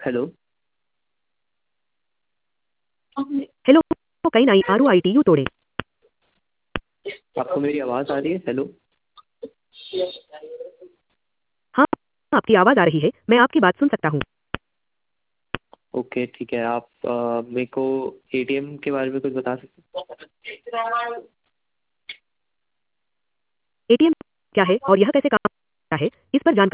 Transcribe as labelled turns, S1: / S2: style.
S1: Hello.
S2: Hello. कई नाई आरू I T U तोड़े।
S1: आपको मेरी आवाज़ आ रही है? हेलो।
S2: हाँ, आपकी आवाज़ आ रही है, मैं आपकी बात सुन सकता हूँ।
S1: ओके ठीक है। आप मेरे को एटीएम के बारे में कुछ बता सकते हैं?
S2: एटीएम क्या है और यह कैसे काम करता है, इस पर जानकारी